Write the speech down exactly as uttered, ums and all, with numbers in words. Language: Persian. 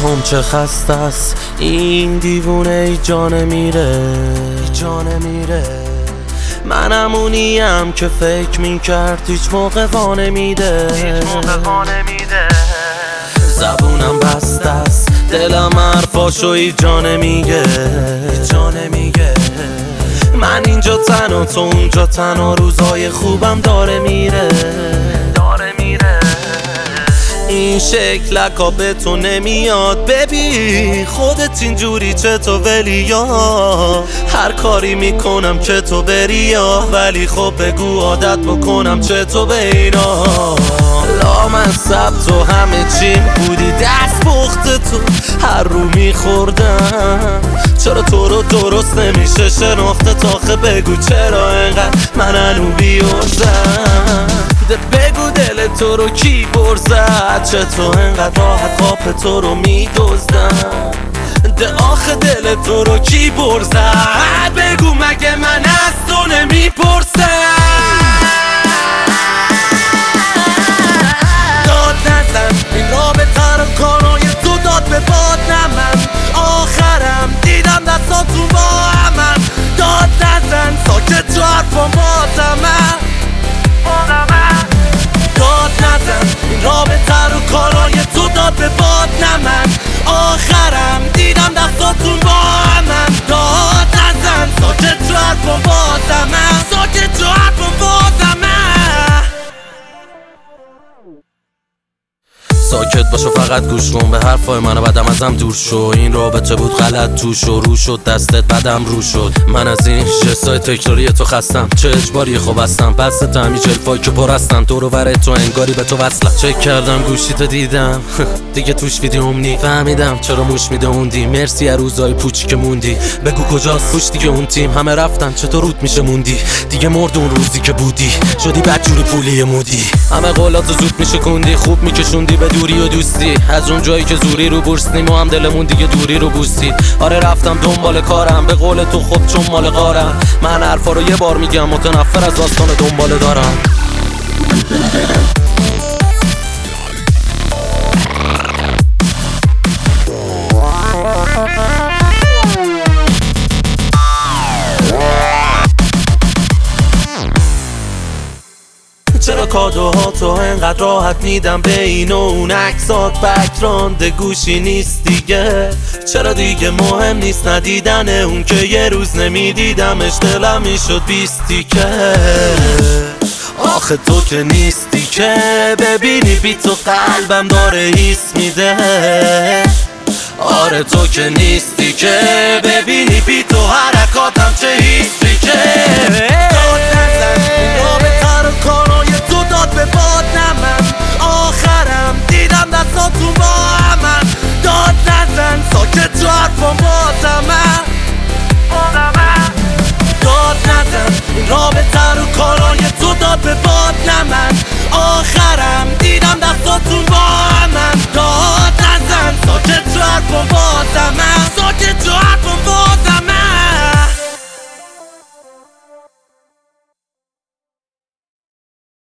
هم چه خسته است این دیوونه، ای جان میره جان میره. من همونیم که فکر میکرد هیچ موقع وانه میده زبونم بسته است، دلم حرفاشو ای جان میگه جان میگه. من اینجا تنها تو اونجا تنها، روزای خوبم داره میره داره میره. این شکلکا به تو نمیاد ببین، خودت اینجوری چطور ولی یا هر کاری میکنم که تو بری یا، ولی خب بگو عادت بکنم چطور به اینا. لامصب تو همه چیم بودی، دست پخت تو هر رو میخوردم. چرا تو رو درست نمیشه شناخته تاخه، بگو چرا انقدر من هنو بیارزم. بگو دل تو رو کی برزد، چطور انقدر راحت قاپ تو رو میدوزدم. ده آخه دل تو رو کی برزد، بگو مگه من از تو نمیپرسم. داد نزن این رابطه رو کارای تو داد به باد، نه من آخرم دیدم دستاتون با همن. داد نزن ساکت تو حرفان بازمم داد نزن این رابطه رو کارای تو داد به باد، نه من آخرم دیدم دستاتون با همن. داد نزن ساکت تو حرفان بازمم ساکت تو حرفان بازمم. ساکت باشو فقط گوش کن به حرفای منو، بعدم ازم دور شو. این رابطه بود غلط توش و رو شد دستت بعدم رو شد. من از این جستای تکراری تو خستم، چه اجباری خوب هستم پس تمی جلفایی که پر هستم. دور و بر تو انگاری به تو وصلم. چک کردم گوشی تو دیدم دیگه توش ویدیوم نی، فهمیدم چرا موش میده اوندی. مرسی از روزای پوچی که موندی، بگو کجاست پوش دیگه اون تیم. همه رفتن چطور روت میشه موندی، دیگه مرد اون روزی که بودی شدی بدجوری پولی مودی. همه قولاتو زود میشه کندی، خوب میکشوندی به دوری و دوستی. از اون جایی که زوری رو بورس نیم و هم دلمون دیگه دوری رو بوستید. آره رفتم دنبال کارم، به قول تو خب چون مال غارم. من حرفا رو یه بار میگم، متنفر از داستان دنباله دارم. چرا کادوها تو انقدر راحت میدم به این و اون عکسات بکراند گوشی نیست دیگه. چرا دیگه مهم نیست ندیدن اون که یه روز نمیدیدمش دلم میشد بیستی که. آخه تو که نیستی که ببینی بی تو قلبم داره حس میده. آره تو که نیستی که ببینی بی تو حرکاتم چه حسی که. داد نزن این رابطه رو کارای تو داد به باد، نه من آخرم دیدم دستاتون با همن. داد نزن ساکت تو حرفان بازمم داد نزن این رابطه رو کارای تو داد به باد، نه من